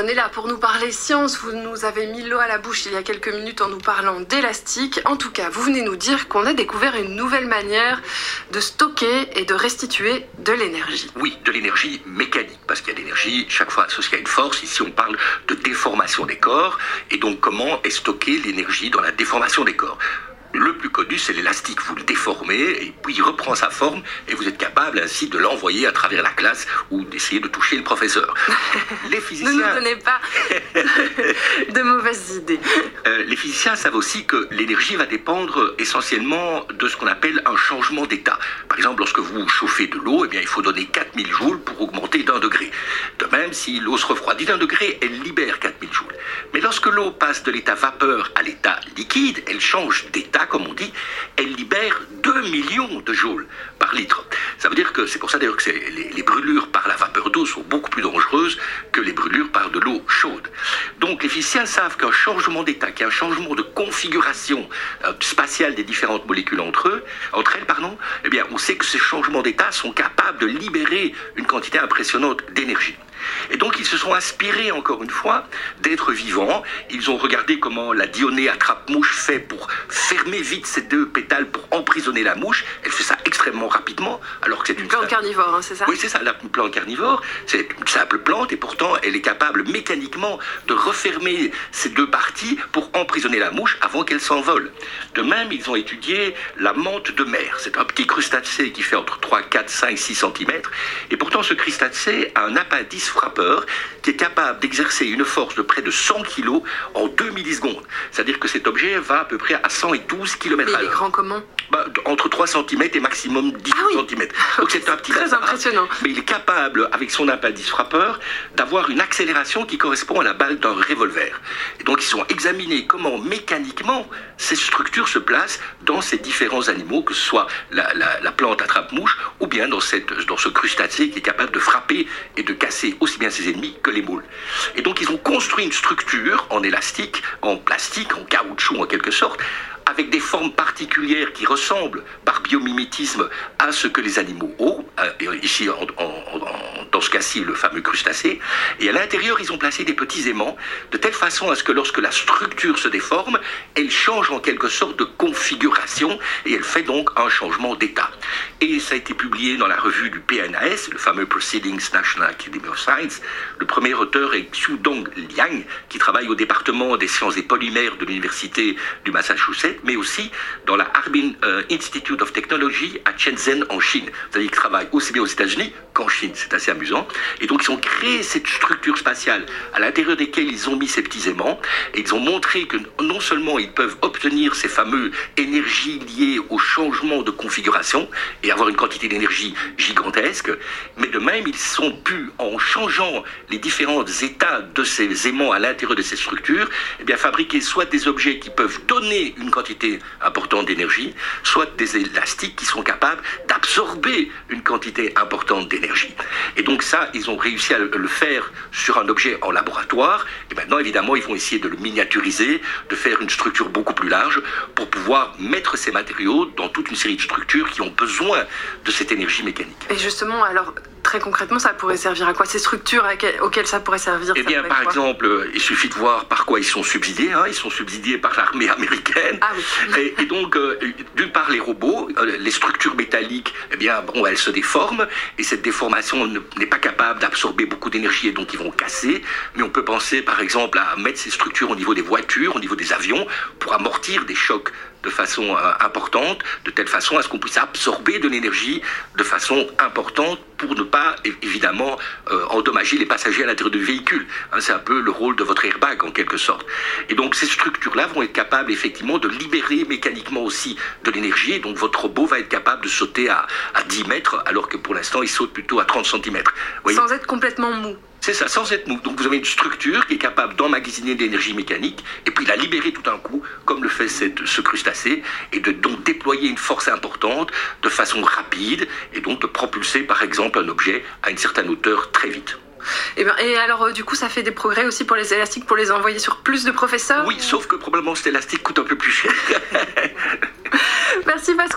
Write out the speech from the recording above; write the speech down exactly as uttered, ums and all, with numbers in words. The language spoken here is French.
Jason est là pour nous parler science. Vous nous avez mis l'eau à la bouche il y a quelques minutes en nous parlant d'élastique. En tout cas, vous venez nous dire qu'on a découvert une nouvelle manière de stocker et de restituer de l'énergie. Oui, de l'énergie mécanique, parce qu'il y a de l'énergie chaque fois associée à une force. Ici, on parle de déformation des corps, et donc comment est stockée l'énergie dans la déformation des corps. Le plus connu, c'est l'élastique. Vous le déformez et puis il reprend sa forme et vous êtes capable ainsi de l'envoyer à travers la classe ou d'essayer de toucher le professeur. Les physiciens... Ne nous donnez pas de mauvaises idées. Euh, les physiciens savent aussi que l'énergie va dépendre essentiellement de ce qu'on appelle un changement d'état. Par exemple, lorsque vous chauffez de l'eau, eh bien, il faut donner quatre mille joules pour augmenter d'un degré. De même, si l'eau se refroidit d'un degré, elle libère quatre mille joules. Mais lorsque l'eau passe de l'état vapeur à l'état liquide, elle change d'état, comme on dit, elle libère deux millions de joules par litre. Ça veut dire que c'est pour ça d'ailleurs que c'est, les, les brûlures par la vapeur d'eau sont beaucoup plus dangereuses que les brûlures par de l'eau chaude. Donc les physiciens savent qu'un changement d'état, qu'il y a un changement de configuration euh, spatiale des différentes molécules entre eux, entre elles, pardon, eh bien on sait que ces changements d'état sont capables de libérer une quantité impressionnante d'énergie. Et donc ils se sont inspirés encore une fois d'êtres vivants. Ils ont regardé comment la dionée attrape-mouche fait pour fermer vite ses deux pétales pour emprisonner la mouche. Elle fait ça extrêmement rapidement alors que c'est une plante carnivore, hein, c'est ça? Oui, c'est ça, la plante carnivore. C'est une simple plante et pourtant elle est capable mécaniquement de refermer ces deux parties pour emprisonner la mouche avant qu'elle s'envole. De même, ils ont étudié la mante de mer. C'est un petit crustacé qui fait entre trois, quatre, cinq, six centimètres. Et pourtant ce crustacé a un appendice frappeur qui est capable d'exercer une force de près de cent kilos en deux millisecondes. C'est-à-dire que cet objet va à peu près à cent douze kilomètres à l'heure. Mais il est grand comment? Bah, entre trois centimètres et maximum dix ah oui. centimètres. Donc c'est un petit très impressionnant. Mais il est capable, avec son appendice frappeur, d'avoir une accélération qui correspond à la balle d'un revolver. Et donc ils ont examiné comment mécaniquement ces structures se placent dans ces différents animaux, que ce soit la, la, la plante attrape-mouche ou bien dans, cette, dans ce crustacé qui est capable de frapper et de casser aussi bien ses ennemis que les moules. Et donc ils ont construit une structure en élastique, en plastique, en caoutchouc en quelque sorte, avec des formes particulières qui ressemblent par biomimétisme à ce que les animaux ont, ici en, en, en, dans ce cas-ci le fameux crustacé, et à l'intérieur ils ont placé des petits aimants de telle façon à ce que lorsque la structure se déforme, elle change en quelque sorte de configuration et elle fait donc un changement d'état. Et ça a été publié dans la revue du P N A S, le fameux Proceedings National Academy of Science. Le premier auteur est Xiudong Liang, qui travaille au département des sciences des polymères de l'université du Massachusetts, mais aussi dans la Harbin euh, Institute of Technology à Shenzhen en Chine. C'est-à-dire qu'ils travaillent aussi bien aux États-Unis qu'en Chine, c'est assez amusant. Et donc ils ont créé cette structure spatiale à l'intérieur desquelles ils ont mis ces petits aimants, et ils ont montré que non seulement ils peuvent obtenir ces fameuses énergies liées au changement de configuration et avoir une quantité d'énergie gigantesque, mais de même ils sont pu, en changeant les différents états de ces aimants à l'intérieur de ces structures, eh bien fabriquer soit des objets qui peuvent donner une quantité importante d'énergie, soit des élastiques qui sont capables d'absorber une quantité importante d'énergie. Et donc ça, ils ont réussi à le faire sur un objet en laboratoire, et maintenant évidemment ils vont essayer de le miniaturiser, de faire une structure beaucoup plus large pour pouvoir mettre ces matériaux dans toute une série de structures qui ont besoin de cette énergie mécanique. Et justement, alors très concrètement, ça pourrait servir à quoi? Ces structures auxquelles ça pourrait servir? Eh bien, par exemple, il suffit de voir par quoi ils sont subsidiés. Hein. Ils sont subsidiés par l'armée américaine. Ah oui. Et, et donc, euh, d'une part, les robots, euh, les structures métalliques, eh bien, bon, elles se déforment. Et cette déformation ne, n'est pas capable d'absorber beaucoup d'énergie et donc ils vont casser. Mais on peut penser, par exemple, à mettre ces structures au niveau des voitures, au niveau des avions, pour amortir des chocs de façon euh, importante, de telle façon à ce qu'on puisse absorber de l'énergie de façon importante pour ne pas, évidemment, euh, endommager les passagers à l'intérieur du véhicule. Hein, c'est un peu le rôle de votre airbag, en quelque sorte. Et donc, ces structures-là vont être capables, effectivement, de libérer mécaniquement aussi de l'énergie. Et donc, votre robot va être capable de sauter à, à dix mètres, alors que pour l'instant, il saute plutôt à trente centimètres. Sans être complètement mou. C'est ça, sans être mou. Donc vous avez une structure qui est capable d'emmagasiner de l'énergie mécanique et puis la libérer tout d'un coup, comme le fait cette, ce crustacé, et de donc déployer une force importante de façon rapide et donc de propulser par exemple un objet à une certaine hauteur très vite. Et, ben, et alors euh, du coup ça fait des progrès aussi pour les élastiques, pour les envoyer sur plus de professeurs? Oui, sauf que probablement cet élastique coûte un peu plus cher. Merci Pascal.